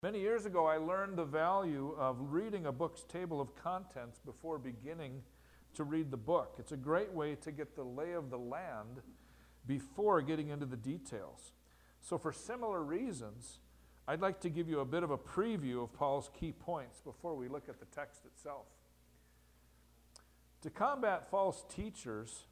Many years ago, I learned the value of reading a book's table of contents before beginning to read the book. It's a great way to get the lay of the land before getting into the details. So for similar reasons, I'd like to give you a bit of a preview of Paul's key points before we look at the text itself. To combat false teachers,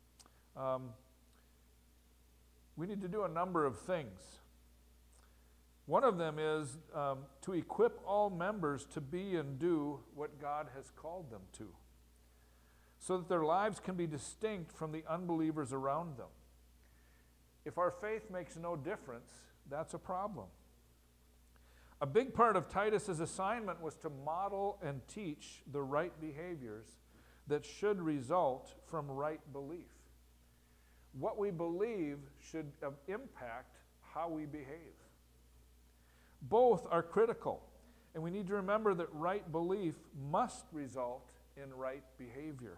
we need to do a number of things. One of them is to equip all members to be and do what God has called them to, so that their lives can be distinct from the unbelievers around them. If our faith makes no difference, that's a problem. A big part of Titus's assignment was to model and teach the right behaviors that should result from right belief. What we believe should impact how we behave. Both are critical, and we need to remember that right belief must result in right behavior.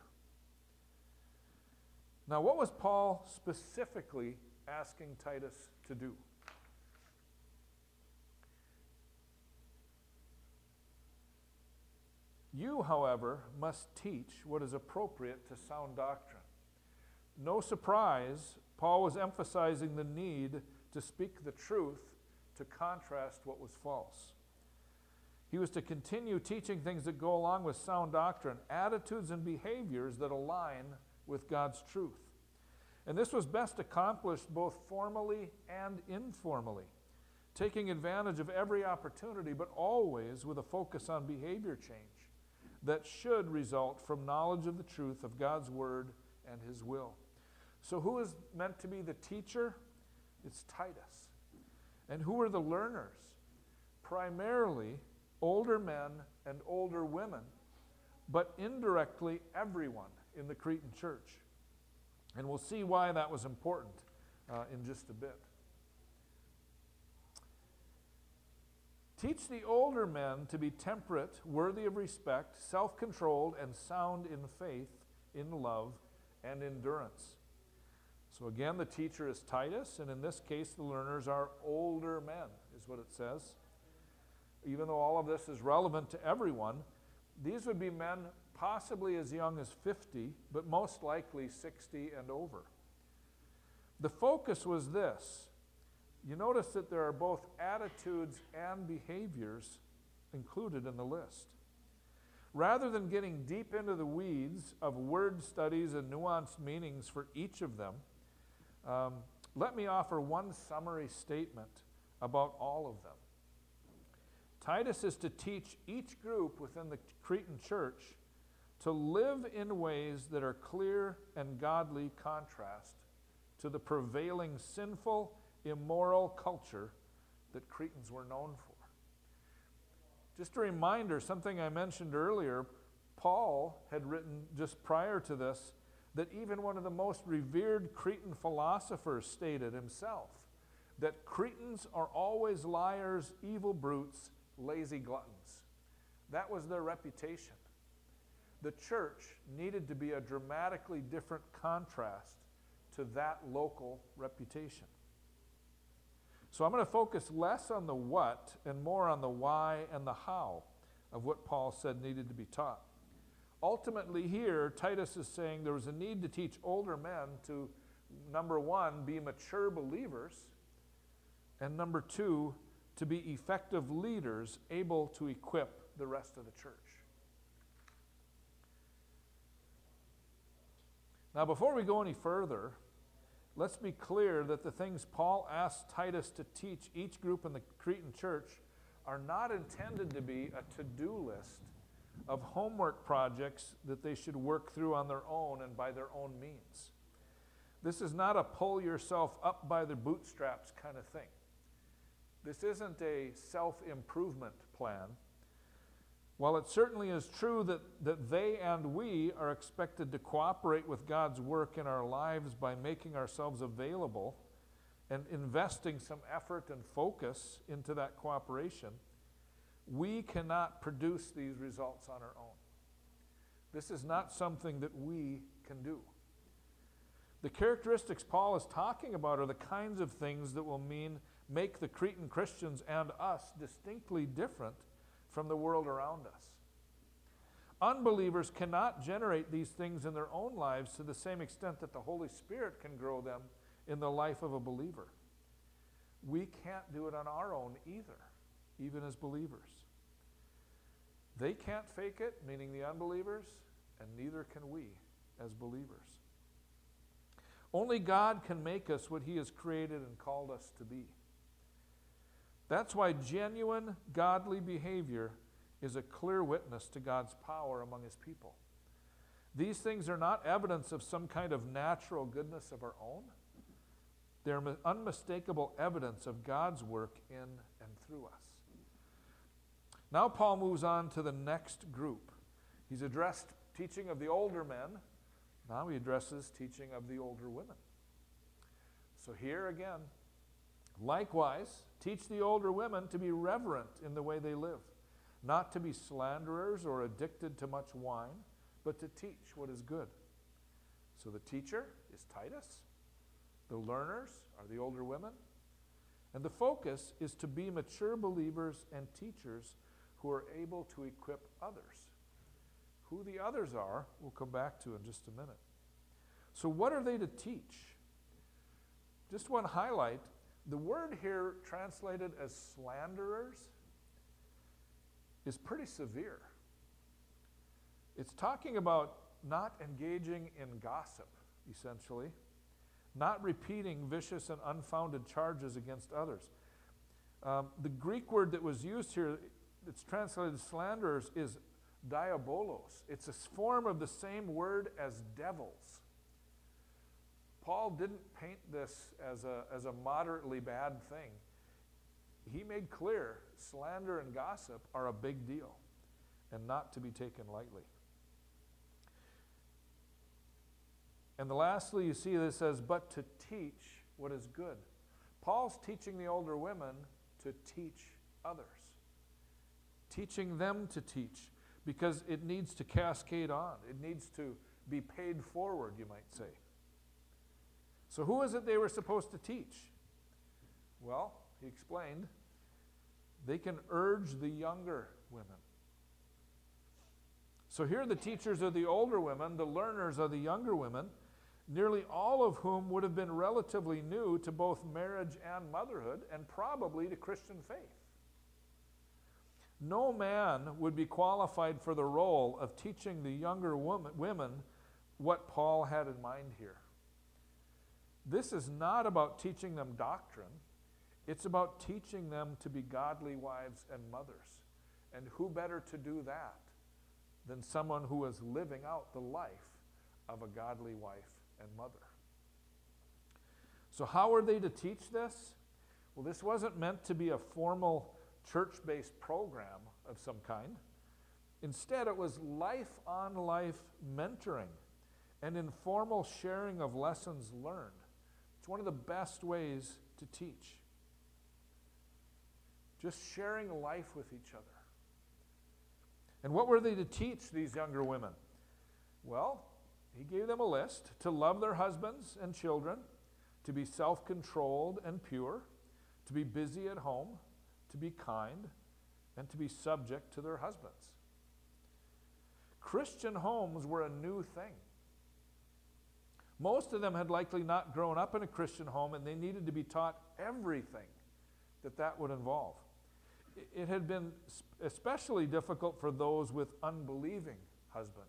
Now, what was Paul specifically asking Titus to do? You, however, must teach what is appropriate to sound doctrine. No surprise, Paul was emphasizing the need to speak the truth to contrast what was false. He was to continue teaching things that go along with sound doctrine, attitudes and behaviors that align with God's truth. And this was best accomplished both formally and informally, taking advantage of every opportunity, but always with a focus on behavior change that should result from knowledge of the truth of God's word and his will. So who is meant to be the teacher? It's Titus. And who are the learners? Primarily older men and older women, but indirectly everyone in the Cretan church. And we'll see why that was important in just a bit. Teach the older men to be temperate, worthy of respect, self-controlled, and sound in faith, in love, and endurance. So again, the teacher is Titus, and in this case, the learners are older men, is what it says. Even though all of this is relevant to everyone, these would be men possibly as young as 50, but most likely 60 and over. The focus was this. You notice that there are both attitudes and behaviors included in the list. Rather than getting deep into the weeds of word studies and nuanced meanings for each of them, let me offer one summary statement about all of them. Titus is to teach each group within the Cretan church to live in ways that are clear and godly contrast to the prevailing sinful, immoral culture that Cretans were known for. Just a reminder, something I mentioned earlier, Paul had written just prior to this that even one of the most revered Cretan philosophers stated himself that Cretans are always liars, evil brutes, lazy gluttons. That was their reputation. The church needed to be a dramatically different contrast to that local reputation. So I'm going to focus less on the what and more on the why and the how of what Paul said needed to be taught. Ultimately here, Titus is saying there was a need to teach older men to, number one, be mature believers, and number two, to be effective leaders able to equip the rest of the church. Now, before we go any further, let's be clear that the things Paul asked Titus to teach each group in the Cretan church are not intended to be a to-do list of homework projects that they should work through on their own and by their own means. This is not a pull yourself up by the bootstraps kind of thing. This isn't a self-improvement plan. While it certainly is true that they and we are expected to cooperate with God's work in our lives by making ourselves available and investing some effort and focus into that cooperation, we cannot produce these results on our own. This is not something that we can do. The characteristics Paul is talking about are the kinds of things that will mean make the Cretan Christians and us distinctly different from the world around us. Unbelievers cannot generate these things in their own lives to the same extent that the Holy Spirit can grow them in the life of a believer. We can't do it on our own either, even as believers. They can't fake it, meaning the unbelievers, and neither can we as believers. Only God can make us what He has created and called us to be. That's why genuine godly behavior is a clear witness to God's power among His people. These things are not evidence of some kind of natural goodness of our own. They're unmistakable evidence of God's work in and through us. Now Paul moves on to the next group. He's addressed teaching of the older men. Now he addresses teaching of the older women. So here again, likewise, teach the older women to be reverent in the way they live, not to be slanderers or addicted to much wine, but to teach what is good. So the teacher is Titus. The learners are the older women. And the focus is to be mature believers and teachers who are able to equip others. Who the others are, we'll come back to in just a minute. So what are they to teach? Just one highlight, the word here translated as slanderers is pretty severe. It's talking about not engaging in gossip, essentially, not repeating vicious and unfounded charges against others. The Greek word that was used here, it's translated slanderers, is diabolos. It's a form of the same word as devils. Paul didn't paint this as a moderately bad thing. He made clear slander and gossip are a big deal and not to be taken lightly. And lastly, you see this says, but to teach what is good. Paul's teaching the older women to teach others. Teaching them to teach, because it needs to cascade on. It needs to be paid forward, you might say. So who is it they were supposed to teach? Well, he explained, they can urge the younger women. So here the teachers are the older women, the learners are the younger women, nearly all of whom would have been relatively new to both marriage and motherhood, and probably to Christian faith. No man would be qualified for the role of teaching the younger women what Paul had in mind here. This is not about teaching them doctrine. It's about teaching them to be godly wives and mothers. And who better to do that than someone who is living out the life of a godly wife and mother? So how are they to teach this? Well, this wasn't meant to be a formal church-based program of some kind. Instead, it was life-on-life mentoring and informal sharing of lessons learned. It's one of the best ways to teach. Just sharing life with each other. And what were they to teach these younger women? Well, he gave them a list: to love their husbands and children, to be self-controlled and pure, to be busy at home, to be kind, and to be subject to their husbands. Christian homes were a new thing. Most of them had likely not grown up in a Christian home, and they needed to be taught everything that would involve. It had been especially difficult for those with unbelieving husbands.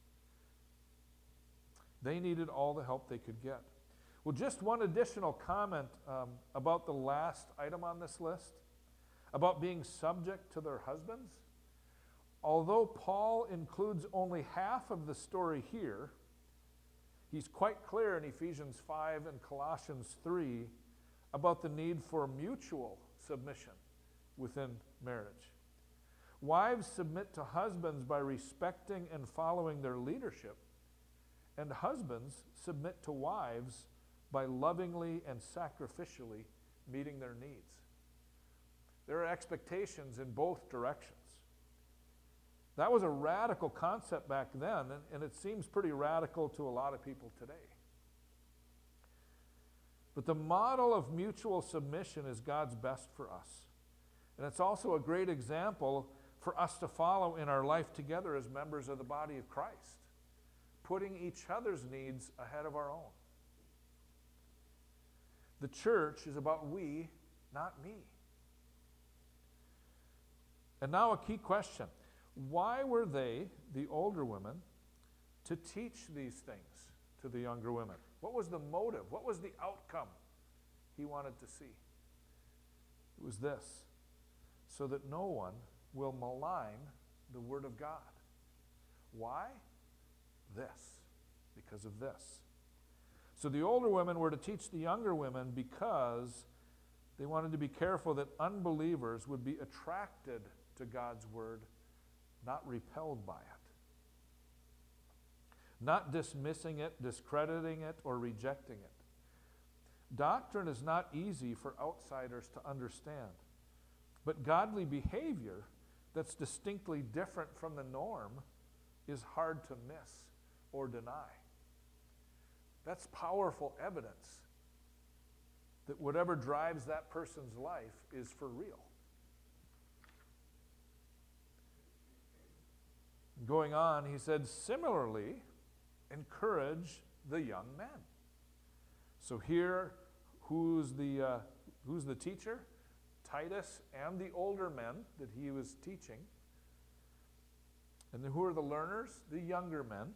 They needed all the help they could get. Well, just one additional comment about the last item on this list, about being subject to their husbands. Although Paul includes only half of the story here, he's quite clear in Ephesians 5 and Colossians 3 about the need for mutual submission within marriage. Wives submit to husbands by respecting and following their leadership, and husbands submit to wives by lovingly and sacrificially meeting their needs. There are expectations in both directions. That was a radical concept back then, and it seems pretty radical to a lot of people today. But the model of mutual submission is God's best for us. And it's also a great example for us to follow in our life together as members of the body of Christ, putting each other's needs ahead of our own. The church is about we, not me. And now a key question. Why were they, the older women, to teach these things to the younger women? What was the motive? What was the outcome he wanted to see? It was this: so that no one will malign the Word of God. Why? This. Because of this. So the older women were to teach the younger women because they wanted to be careful that unbelievers would be attracted to God's Word, not repelled by it. Not dismissing it, discrediting it, or rejecting it. Doctrine is not easy for outsiders to understand, but godly behavior that's distinctly different from the norm is hard to miss or deny. That's powerful evidence that whatever drives that person's life is for real. Going on, he said, similarly, encourage the young men. So here, who's the teacher? Titus and the older men that he was teaching. And who are the learners? The younger men.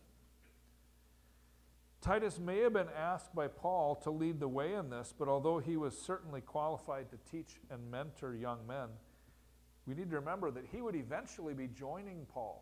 Titus may have been asked by Paul to lead the way in this, but although he was certainly qualified to teach and mentor young men, we need to remember that he would eventually be joining Paul.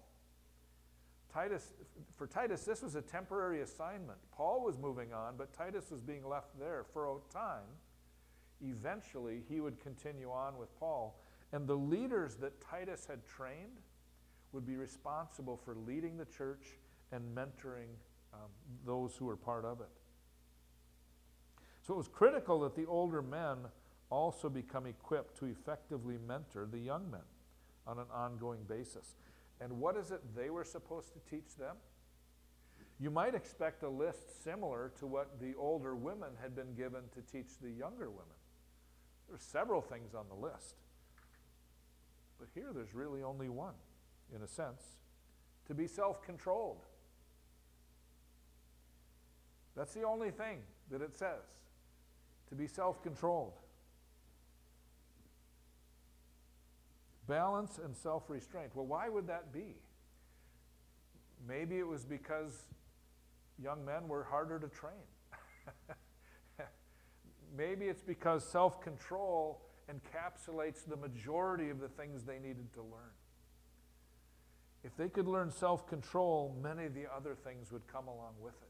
For Titus, this was a temporary assignment. Paul was moving on, but Titus was being left there for a time. Eventually, he would continue on with Paul, and the leaders that Titus had trained would be responsible for leading the church and mentoring those who were part of it. So it was critical that the older men also become equipped to effectively mentor the young men on an ongoing basis. And what is it they were supposed to teach them? You might expect a list similar to what the older women had been given to teach the younger women. There's several things on the list. But here there's really only one, in a sense: to be self-controlled. That's the only thing that it says, to be self-controlled. Balance and self-restraint. Well, why would that be? Maybe it was because young men were harder to train. Maybe it's because self-control encapsulates the majority of the things they needed to learn. If they could learn self-control, many of the other things would come along with it.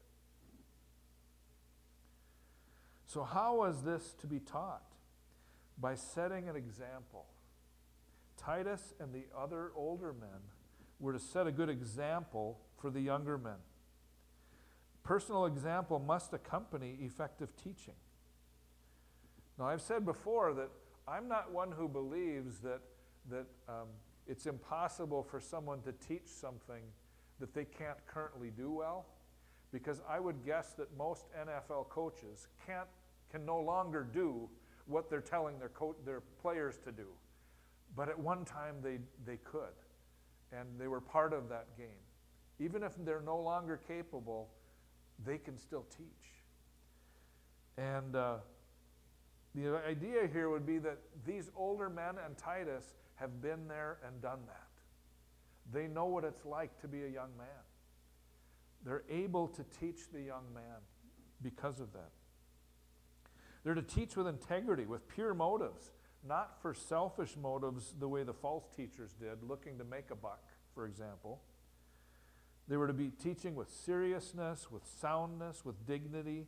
So how was this to be taught? By setting an example. Titus and the other older men were to set a good example for the younger men. Personal example must accompany effective teaching. Now, I've said before that I'm not one who believes that it's impossible for someone to teach something that they can't currently do well, because I would guess that most NFL coaches can no longer do what they're telling their players to do. But at one time they could, and they were part of that game. Even if they're no longer capable, they can still teach. And the idea here would be that these older men and Titus have been there and done that. They know what it's like to be a young man. They're able to teach the young man because of that. They're to teach with integrity, with pure motives, not for selfish motives the way the false teachers did, looking to make a buck, for example. They were to be teaching with seriousness, with soundness, with dignity.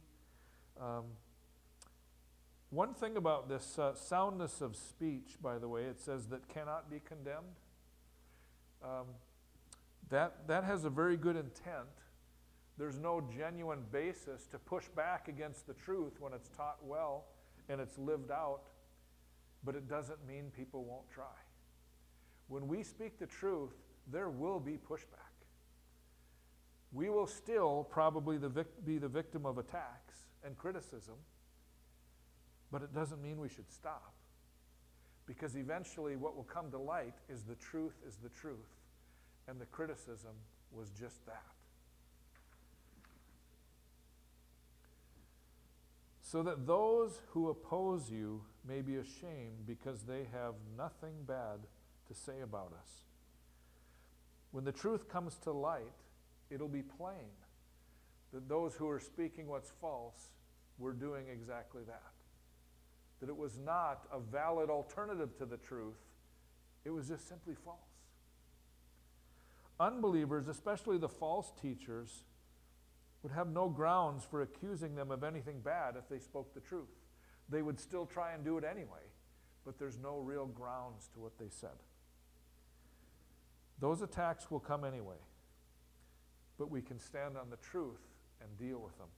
One thing about this soundness of speech, by the way, it says that cannot be condemned. That has a very good intent. There's no genuine basis to push back against the truth when it's taught well and it's lived out, but it doesn't mean people won't try. When we speak the truth, there will be pushback. We will still probably be the victim of attacks and criticism, But it doesn't mean we should stop. Because eventually what will come to light is the truth, and the criticism was just that. So that those who oppose you may be ashamed because they have nothing bad to say about us. When the truth comes to light, it'll be plain that those who are speaking what's false were doing exactly that. That it was not a valid alternative to the truth, it was just simply false. Unbelievers, especially the false teachers, would have no grounds for accusing them of anything bad if they spoke the truth. They would still try and do it anyway, but there's no real grounds to what they said. Those attacks will come anyway, but we can stand on the truth and deal with them.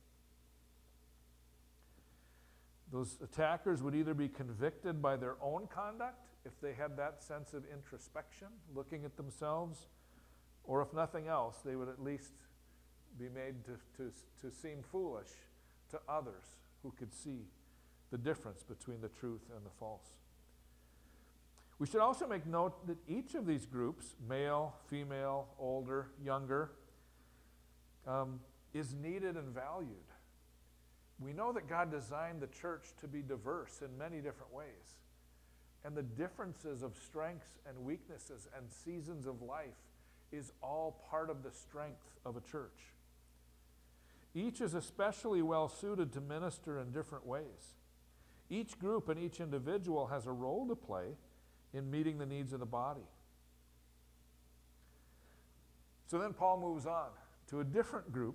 Those attackers would either be convicted by their own conduct, if they had that sense of introspection, looking at themselves, or if nothing else, they would at least be made to seem foolish to others who could see the difference between the truth and the false. We should also make note that each of these groups, male, female, older, younger, is needed and valued. We know that God designed the church to be diverse in many different ways. And the differences of strengths and weaknesses and seasons of life is all part of the strength of a church. Each is especially well suited to minister in different ways. Each group and each individual has a role to play in meeting the needs of the body. So then Paul moves on to a different group,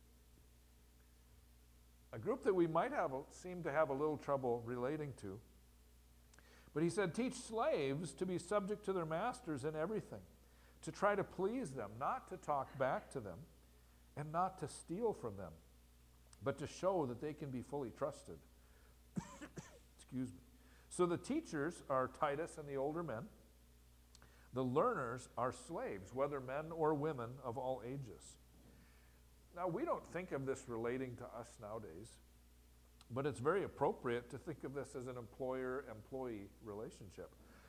a group that we might seem to have a little trouble relating to. But he said, teach slaves to be subject to their masters in everything, to try to please them, not to talk back to them, and not to steal from them, but to show that they can be fully trusted. Excuse me. So the teachers are Titus and the older men. The learners are slaves, whether men or women of all ages. Now, we don't think of this relating to us nowadays, but it's very appropriate to think of this as an employer-employee relationship.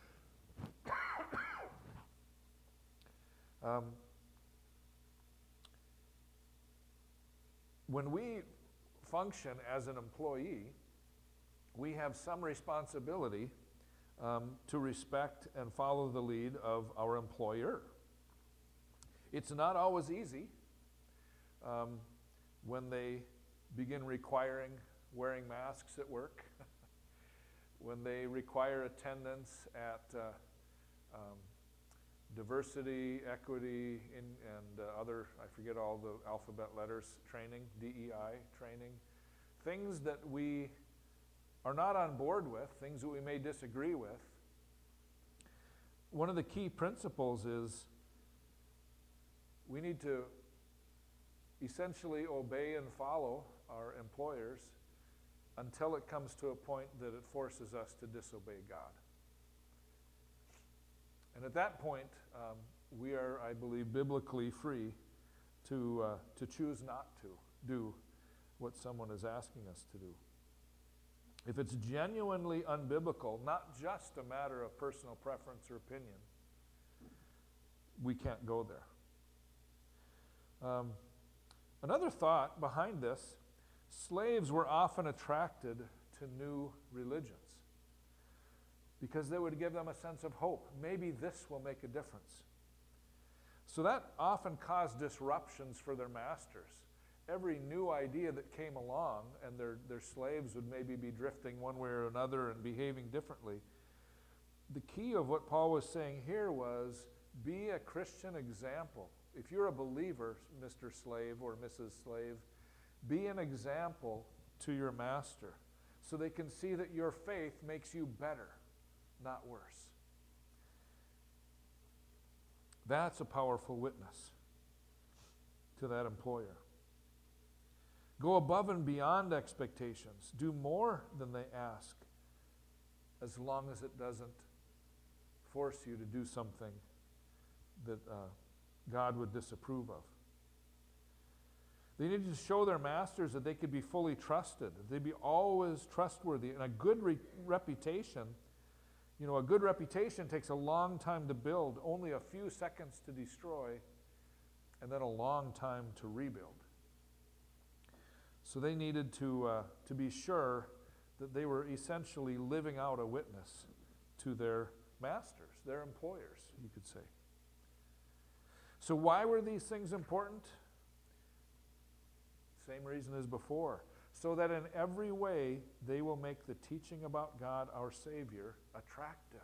When we function as an employee, we have some responsibility to respect and follow the lead of our employer. It's not always easy when they begin requiring wearing masks at work, when they require attendance at diversity, equity, and other, I forget all the alphabet letters, training, DEI training, things that we are not on board with, things that we may disagree with. One of the key principles is we need to essentially obey and follow our employers until it comes to a point that it forces us to disobey God. And at that point, we are, I believe, biblically free to choose not to do what someone is asking us to do. If it's genuinely unbiblical, not just a matter of personal preference or opinion, we can't go there. Another thought behind this, slaves were often attracted to new religions because they would give them a sense of hope. Maybe this will make a difference. So that often caused disruptions for their masters. Every new idea that came along, and their slaves would maybe be drifting one way or another and behaving differently. The key of what Paul was saying here was, be a Christian example. If you're a believer, Mr. Slave or Mrs. Slave, be an example to your master so they can see that your faith makes you better, not worse. That's a powerful witness to that employer. Go above and beyond expectations. Do more than they ask, as long as it doesn't force you to do something that God would disapprove of. They needed to show their masters that they could be fully trusted, that they'd be always trustworthy. And a good reputation, a good reputation takes a long time to build, only a few seconds to destroy, and then a long time to rebuild. So they needed to be sure that they were essentially living out a witness to their masters, their employers, you could say. So why were these things important? Same reason as before. So that in every way they will make the teaching about God, our Savior, attractive.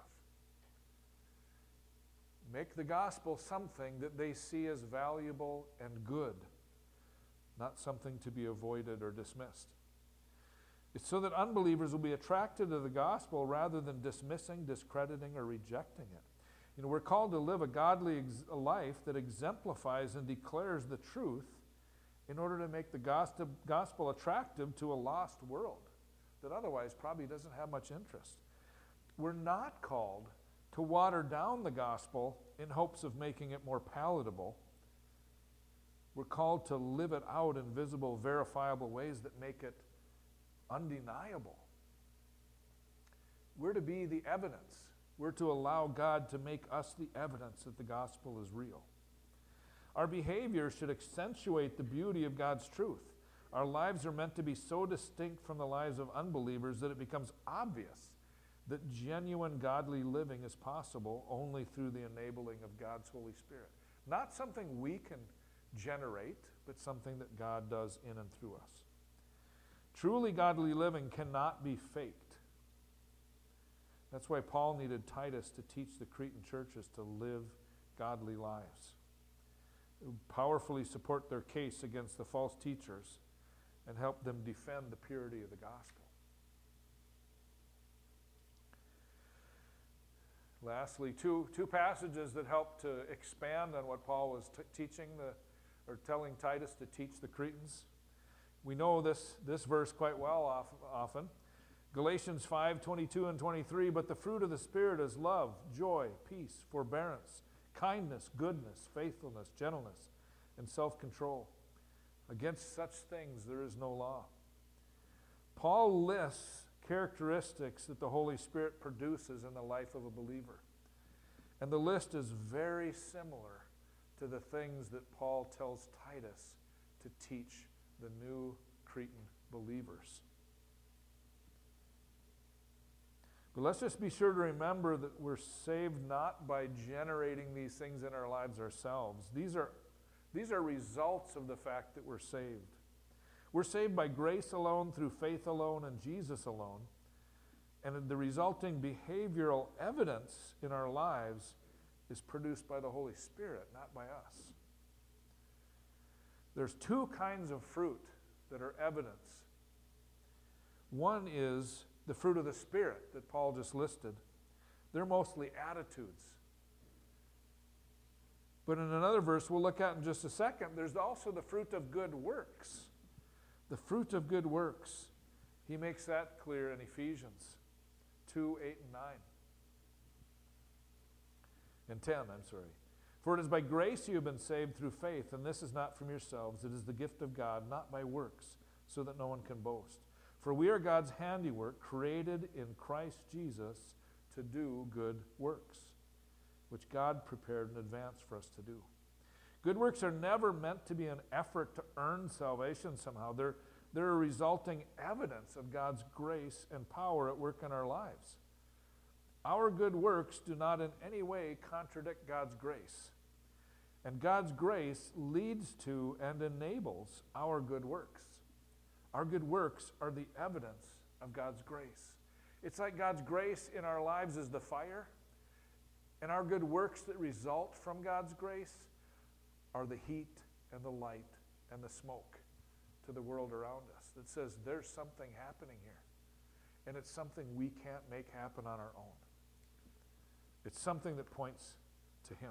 Make the gospel something that they see as valuable and good, not something to be avoided or dismissed. It's so that unbelievers will be attracted to the gospel rather than dismissing, discrediting, or rejecting it. We're called to live a godly life that exemplifies and declares the truth in order to make the gospel attractive to a lost world that otherwise probably doesn't have much interest. We're not called to water down the gospel in hopes of making it more palatable. We're called to live it out in visible, verifiable ways that make it undeniable. We're to be the evidence. We're to allow God to make us the evidence that the gospel is real. Our behavior should accentuate the beauty of God's truth. Our lives are meant to be so distinct from the lives of unbelievers that it becomes obvious that genuine godly living is possible only through the enabling of God's Holy Spirit. Not something we can generate, but something that God does in and through us. Truly godly living cannot be faked. That's why Paul needed Titus to teach the Cretan churches to live godly lives. Powerfully support their case against the false teachers and help them defend the purity of the gospel. Lastly, two passages that help to expand on what Paul was telling Titus to teach the Cretans. We know this verse quite well often. Galatians 5:22 and 23, but the fruit of the Spirit is love, joy, peace, forbearance, kindness, goodness, faithfulness, gentleness, and self-control. Against such things there is no law. Paul lists characteristics that the Holy Spirit produces in the life of a believer. And the list is very similar to the things that Paul tells Titus to teach the new Cretan believers. But let's just be sure to remember that we're saved not by generating these things in our lives ourselves. These are results of the fact that we're saved. We're saved by grace alone, through faith alone, and Jesus alone. And the resulting behavioral evidence in our lives is produced by the Holy Spirit, not by us. There's two kinds of fruit that are evidence. One is the fruit of the Spirit that Paul just listed. They're mostly attitudes. But in another verse we'll look at in just a second, there's also the fruit of good works. The fruit of good works. He makes that clear in Ephesians 2, 8, and 9. And 10, For it is by grace you have been saved through faith, and this is not from yourselves. It is the gift of God, not by works, so that no one can boast. For we are God's handiwork, created in Christ Jesus to do good works, which God prepared in advance for us to do. Good works are never meant to be an effort to earn salvation somehow. They're a resulting evidence of God's grace and power at work in our lives. Our good works do not in any way contradict God's grace. And God's grace leads to and enables our good works. Our good works are the evidence of God's grace. It's like God's grace in our lives is the fire, and our good works that result from God's grace are the heat and the light and the smoke to the world around us that says there's something happening here, and it's something we can't make happen on our own. It's something that points to Him.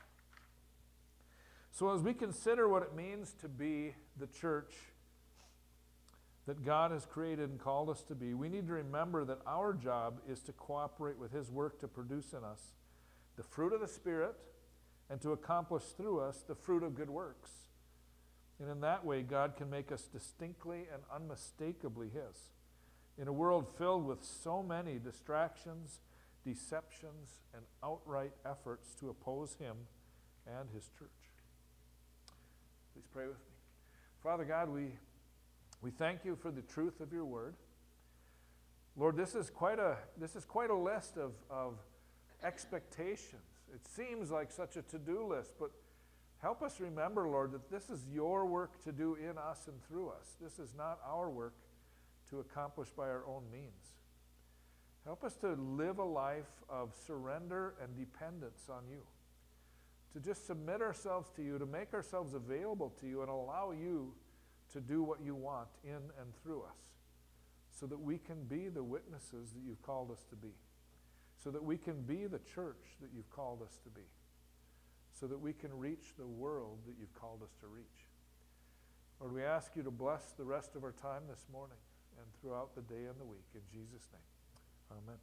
So as we consider what it means to be the church that God has created and called us to be, we need to remember that our job is to cooperate with His work to produce in us the fruit of the Spirit and to accomplish through us the fruit of good works. And in that way, God can make us distinctly and unmistakably His. In a world filled with so many distractions, deceptions, and outright efforts to oppose Him and His church. Please pray with me. Father God, we thank you for the truth of your word. Lord, this is quite a list of expectations. It seems like such a to-do list, but help us remember, Lord, that this is your work to do in us and through us. This is not our work to accomplish by our own means. Help us to live a life of surrender and dependence on you, to just submit ourselves to you, to make ourselves available to you and allow you to do what you want in and through us, so that we can be the witnesses that you've called us to be, so that we can be the church that you've called us to be, so that we can reach the world that you've called us to reach. Lord, we ask you to bless the rest of our time this morning and throughout the day and the week. In Jesus' name, amen.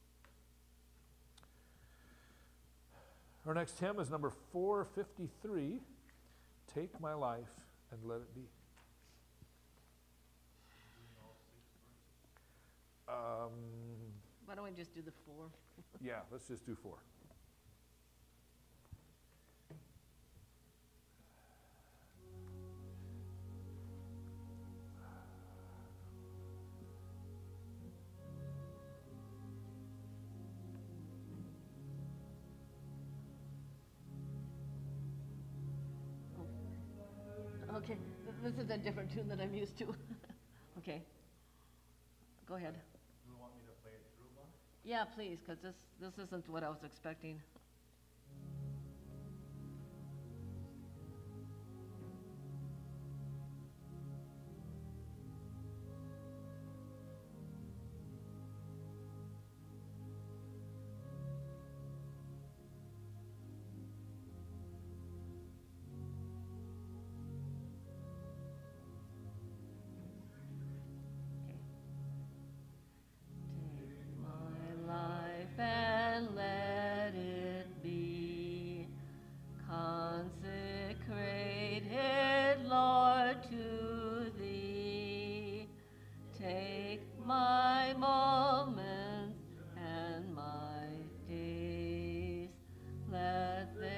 Our next hymn is number 453, Take My Life and Let It Be. Why don't we just do the 4? Yeah, let's just do 4. Okay, this is a different tune that I'm used to. Okay, go ahead. Do you want me to play it through one? Yeah, please, because this isn't what I was expecting. Let